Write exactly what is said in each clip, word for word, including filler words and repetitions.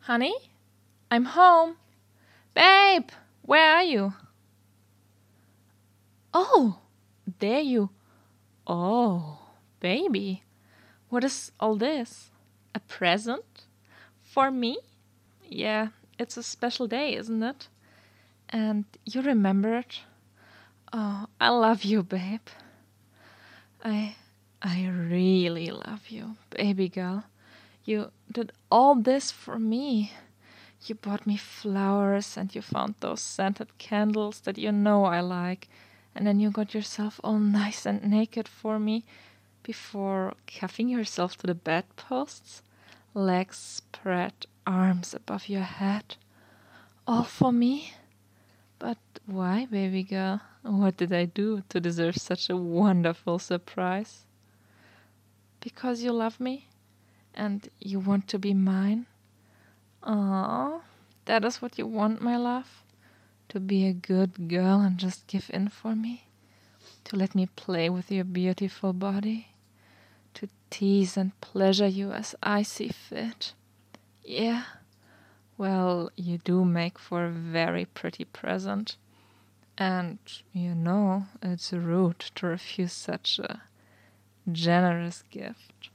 Honey, I'm home. Babe, where are you? Oh, there you. Oh, baby, what is all this? A present? For me? Yeah, it's a special day, isn't it? And you remember it? Oh, I love you, babe. I I really love you, baby girl. You did all this for me. You bought me flowers and you found those scented candles that you know I like. And then you got yourself all nice and naked for me before cuffing yourself to the bedposts. Legs spread, arms above your head. All for me? But why, baby girl? What did I do to deserve such a wonderful surprise? Because you love me? And you want to be mine? Aww, that is what you want, my love? To be a good girl and just give in for me? To let me play with your beautiful body? To tease and pleasure you as I see fit? Yeah? Well, you do make for a very pretty present. And, you know, it's rude to refuse such a generous gift.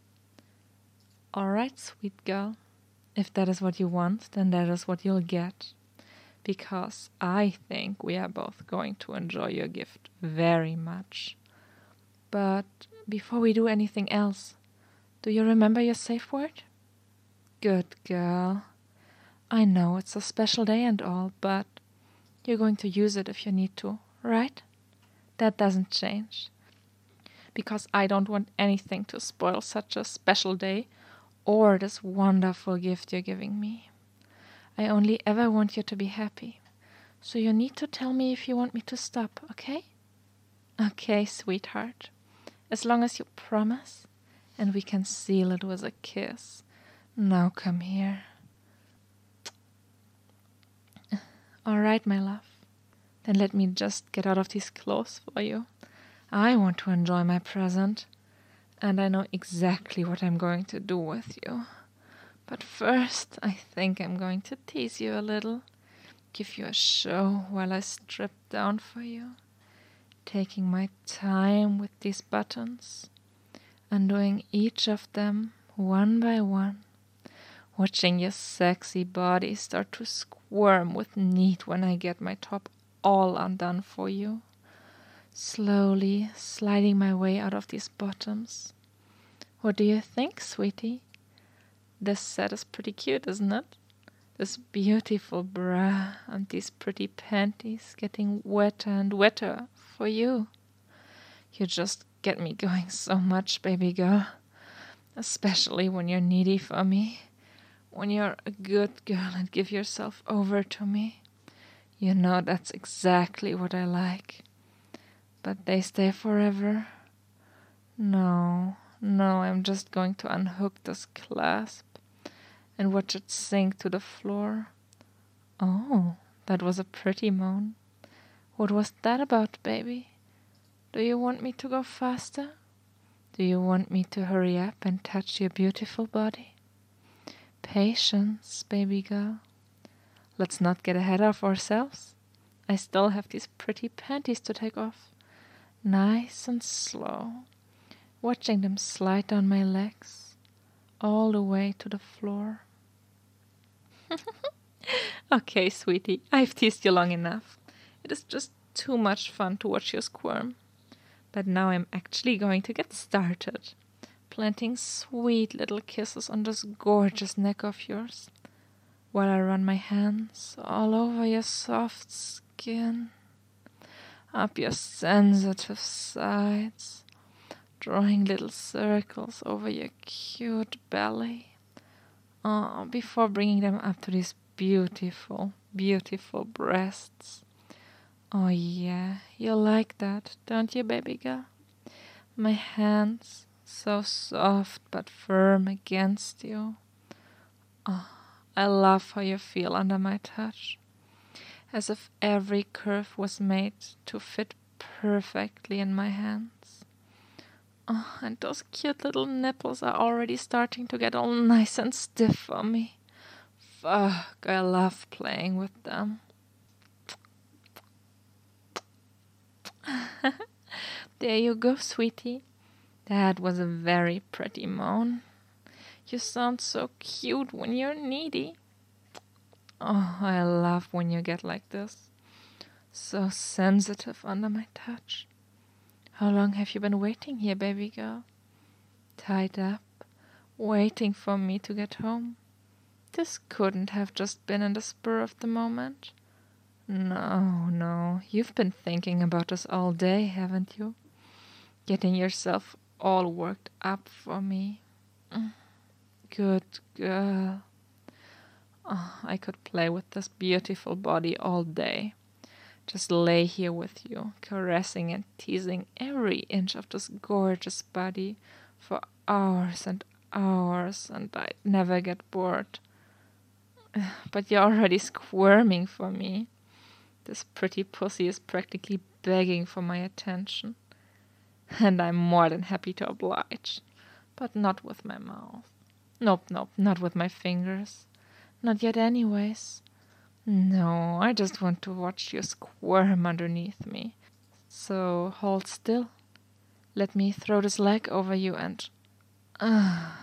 Alright, sweet girl. If that is what you want, then that is what you'll get. Because I think we are both going to enjoy your gift very much. But before we do anything else, do you remember your safe word? Good girl. I know it's a special day and all, but you're going to use it if you need to, right? That doesn't change. Because I don't want anything to spoil such a special day or this wonderful gift you're giving me. I only ever want you to be happy. So you need to tell me if you want me to stop, okay? Okay, sweetheart. As long as you promise, and we can seal it with a kiss. Now come here. All right, my love. Then let me just get out of these clothes for you. I want to enjoy my present, and I know exactly what I'm going to do with you. But first, I think I'm going to tease you a little, give you a show while I strip down for you, taking my time with these buttons, undoing each of them one by one, watching your sexy body start to squirm with need when I get my top all undone for you, slowly sliding my way out of these bottoms. What do you think, sweetie? This set is pretty cute, isn't it? This beautiful bra and these pretty panties getting wetter and wetter for you. You just get me going so much, baby girl. Especially when you're needy for me. When you're a good girl and give yourself over to me. You know that's exactly what I like. But they stay forever? No, no, I'm just going to unhook this clasp and watch it sink to the floor. Oh, that was a pretty moan. What was that about, baby? Do you want me to go faster? Do you want me to hurry up and touch your beautiful body? Patience, baby girl. Let's not get ahead of ourselves. I still have these pretty panties to take off. Nice and slow, watching them slide down my legs, all the way to the floor. Okay, sweetie, I've teased you long enough. It is just too much fun to watch you squirm. But now I'm actually going to get started, planting sweet little kisses on this gorgeous neck of yours, while I run my hands all over your soft skin, up your sensitive sides, drawing little circles over your cute belly, oh, before bringing them up to these beautiful, beautiful breasts. Oh yeah, you like that, don't you, baby girl? My hands, so soft but firm against you. Oh, I love how you feel under my touch, as if every curve was made to fit perfectly in my hands. Oh, and those cute little nipples are already starting to get all nice and stiff for me. fuck, I love playing with them. There you go, sweetie. That was a very pretty moan. You sound so cute when you're needy. Oh, I love when you get like this. So sensitive under my touch. How long have you been waiting here, baby girl? Tied up, waiting for me to get home? This couldn't have just been in the spur of the moment. No, no, you've been thinking about this all day, haven't you? Getting yourself all worked up for me. Good girl. Oh, I could play with this beautiful body all day. Just lay here with you, caressing and teasing every inch of this gorgeous body for hours and hours, and I'd never get bored. But you're already squirming for me. This pretty pussy is practically begging for my attention. And I'm more than happy to oblige. But not with my mouth. Nope, nope, not with my fingers. Not yet anyways. No, I just want to watch you squirm underneath me. So hold still. Let me throw this leg over you and... Uh,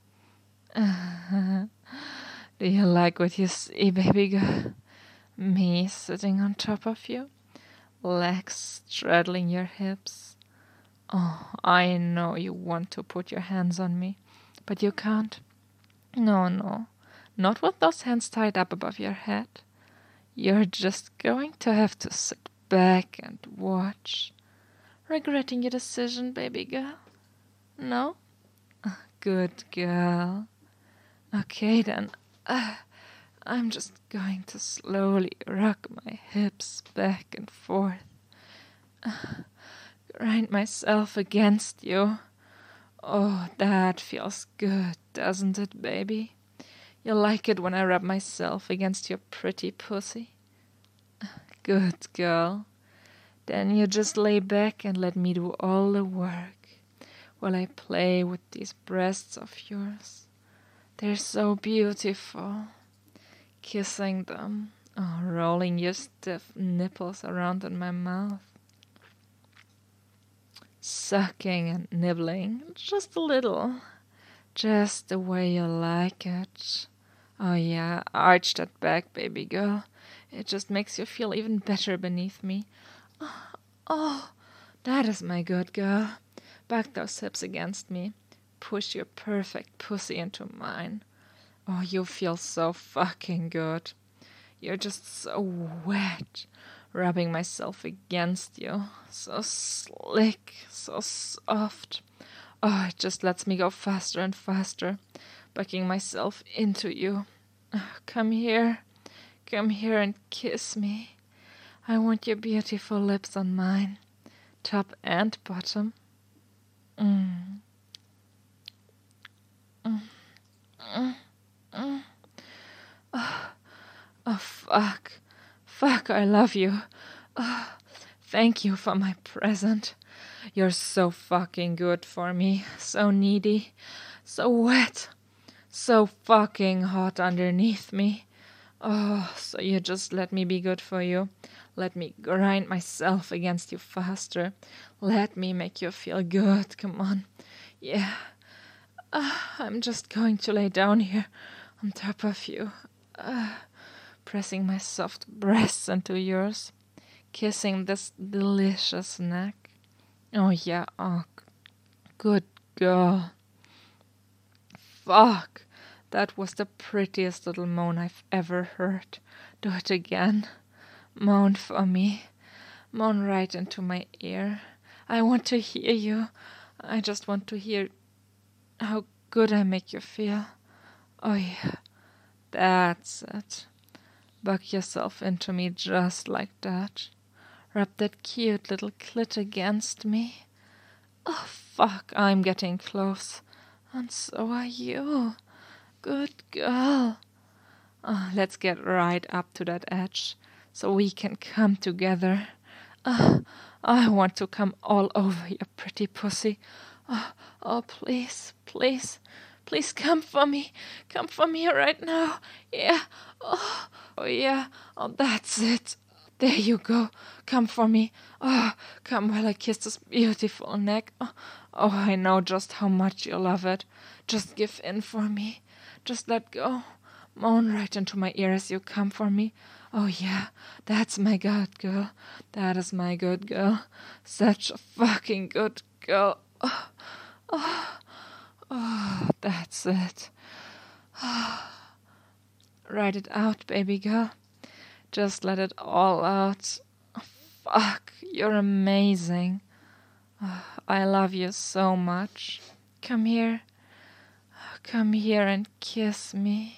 uh, do you like what you see, baby girl? Me sitting on top of you? Legs straddling your hips? Oh, I know you want to put your hands on me, but you can't. No, no, not with those hands tied up above your head. You're just going to have to sit back and watch. Regretting your decision, baby girl? No? Good girl. Okay then, uh, I'm just going to slowly rock my hips back and forth. Uh, grind myself against you. Oh, that feels good, doesn't it, baby? You like it when I rub myself against your pretty pussy? Good girl. Then you just lay back and let me do all the work while I play with these breasts of yours. They're so beautiful. Kissing them, oh, rolling your stiff nipples around in my mouth. Sucking and nibbling, just a little. Just the way you like it. Oh yeah, arch that back, baby girl. It just makes you feel even better beneath me. Oh, oh, that is my good girl. Back those hips against me. Push your perfect pussy into mine. Oh, you feel so fucking good. You're just so wet. Rubbing myself against you. So slick, so soft. Oh, it just lets me go faster and faster. Backing myself into you. Oh, come here. Come here and kiss me. I want your beautiful lips on mine. Top and bottom. Mm. Mm. Mm. Mm. Oh, oh, fuck. Fuck, I love you. Oh, thank you for my present. You're so fucking good for me. So needy. So wet. So fucking hot underneath me. Oh, so you just let me be good for you. Let me grind myself against you faster. Let me make you feel good. Come on. Yeah. Uh, I'm just going to lay down here on top of you. Uh, pressing my soft breasts into yours. Kissing this delicious neck. Oh, yeah. Oh, good girl. Fuck. That was the prettiest little moan I've ever heard. Do it again. Moan for me. Moan right into my ear. I want to hear you. I just want to hear how good I make you feel. Oh yeah. That's it. Buck yourself into me just like that. Rub that cute little clit against me. Oh fuck, I'm getting close. And so are you. Good girl. Oh, let's get right up to that edge, so we can come together. Oh, I want to come all over your pretty pussy. Oh, oh, please, please, please come for me. Come for me right now. Yeah, Oh, yeah. Oh, that's it. There you go. Come for me. Oh, come while I kiss this beautiful neck. Oh, oh, I know just how much you love it. Just give in for me. Just let go. Moan right into my ear as you come for me. Oh, yeah, that's my good girl. That is my good girl. Such a fucking good girl. Oh, oh, oh, that's it. Write it out, baby girl. Just let it all out. Fuck, you're amazing. Oh, I love you so much. Come here. Come here and kiss me.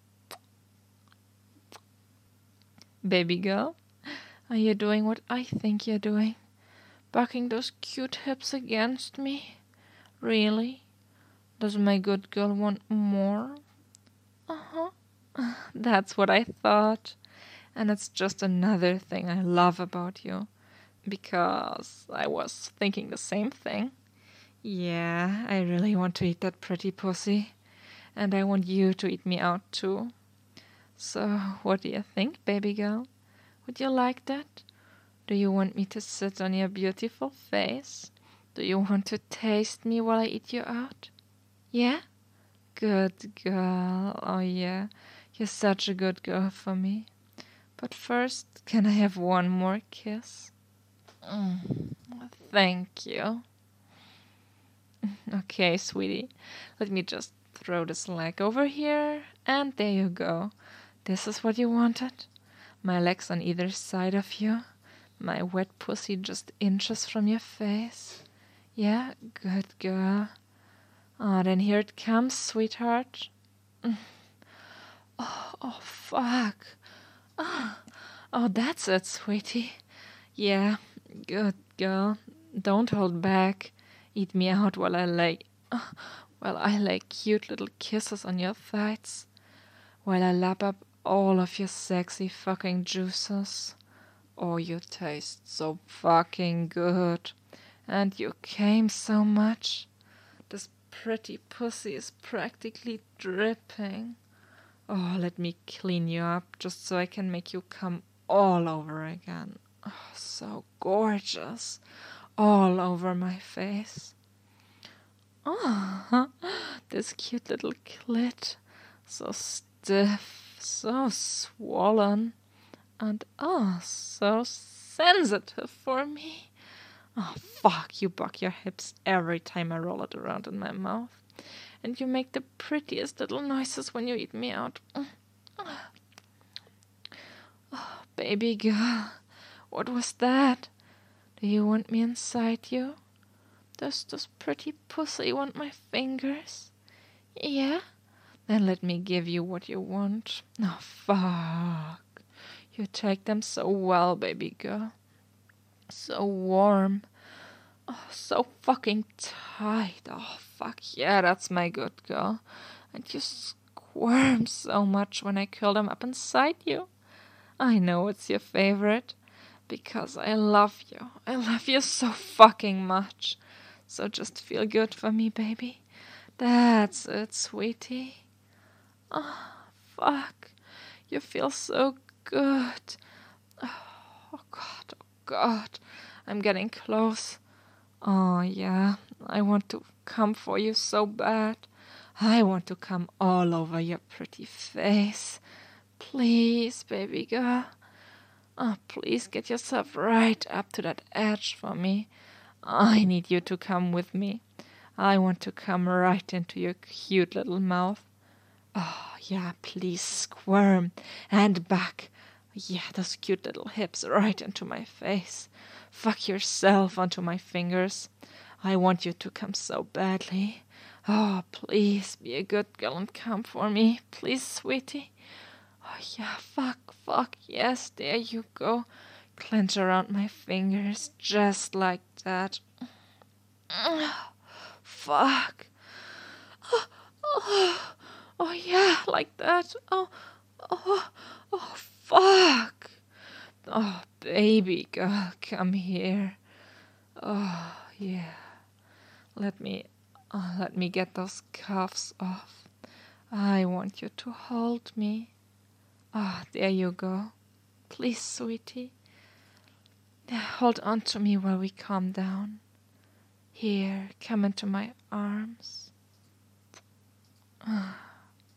Baby girl, are you doing what I think you're doing? Bucking those cute hips against me? Really? Does my good girl want more? Uh-huh. That's what I thought. And it's just another thing I love about you. Because I was thinking the same thing. Yeah, I really want to eat that pretty pussy. And I want you to eat me out too. So, what do you think, baby girl? Would you like that? Do you want me to sit on your beautiful face? Do you want to taste me while I eat you out? Yeah? Good girl. Oh, yeah. You're such a good girl for me. But first, can I have one more kiss? Mm, thank you. Okay, sweetie. Let me just throw this leg over here. And there you go. This is what you wanted? My legs on either side of you? My wet pussy just inches from your face? Yeah, good girl. Oh, then here it comes, sweetheart. Oh, oh, fuck. Oh, oh, that's it, sweetie. Yeah, good girl. Don't hold back. Eat me out while I lay... Oh, while I lay cute little kisses on your thighs. While I lap up all of your sexy fucking juices. Oh, you taste so fucking good. And you came so much. This pretty pussy is practically dripping. Oh, let me clean you up just so I can make you come all over again. Oh, so gorgeous. All over my face. Oh, this cute little clit. So stiff, so swollen. And oh, so sensitive for me. Oh, fuck, you buck your hips every time I roll it around in my mouth. And you make the prettiest little noises when you eat me out. Oh, baby girl, what was that? Do you want me inside you? Does this pretty pussy want my fingers? Yeah? Then let me give you what you want. Oh, fuck. You take them so well, baby girl. So warm. Oh, so fucking tight. Oh, fuck yeah, that's my good girl. And you squirm so much when I curl them up inside you. I know it's your favorite. Because I love you. I love you so fucking much. So just feel good for me, baby. That's it, sweetie. Oh, fuck. You feel so good. Oh, God, oh, God. I'm getting close. Oh, yeah. I want to come for you so bad. I want to come all over your pretty face. Please, baby girl. Oh, please get yourself right up to that edge for me. I need you to come with me. I want to come right into your cute little mouth. Oh, yeah, please squirm and back. Yeah, those cute little hips right into my face. Fuck yourself onto my fingers. I want you to come so badly. Oh, please be a good girl and come for me. Please, sweetie. Oh, yeah, fuck, fuck, yes, there you go. Clench around my fingers, just like that. Fuck. Oh, oh, oh, yeah, like that. Oh, oh, oh, fuck. Oh, baby girl, come here. Oh, yeah. Let me, oh, let me get those cuffs off. I want you to hold me. Ah, oh, there you go. Please, sweetie. Hold on to me while we calm down. Here, come into my arms. Oh,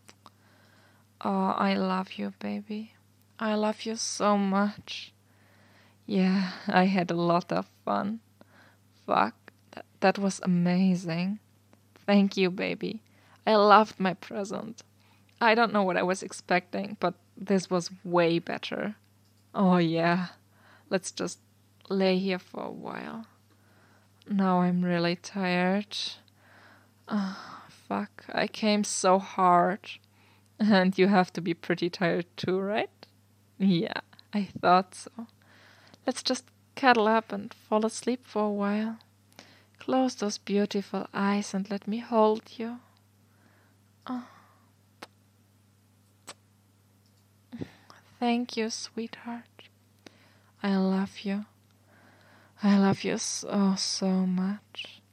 I love you, baby. I love you so much. Yeah, I had a lot of fun. Fuck, that, that was amazing. Thank you, baby. I loved my present. I don't know what I was expecting, but this was way better. Oh yeah, let's just lay here for a while. Now I'm really tired. Oh, fuck, I came so hard. And you have to be pretty tired too, right? Yeah, I thought so. Let's just cuddle up and fall asleep for a while. Close those beautiful eyes and let me hold you. Oh. Thank you, sweetheart. I love you. I love you so, so much.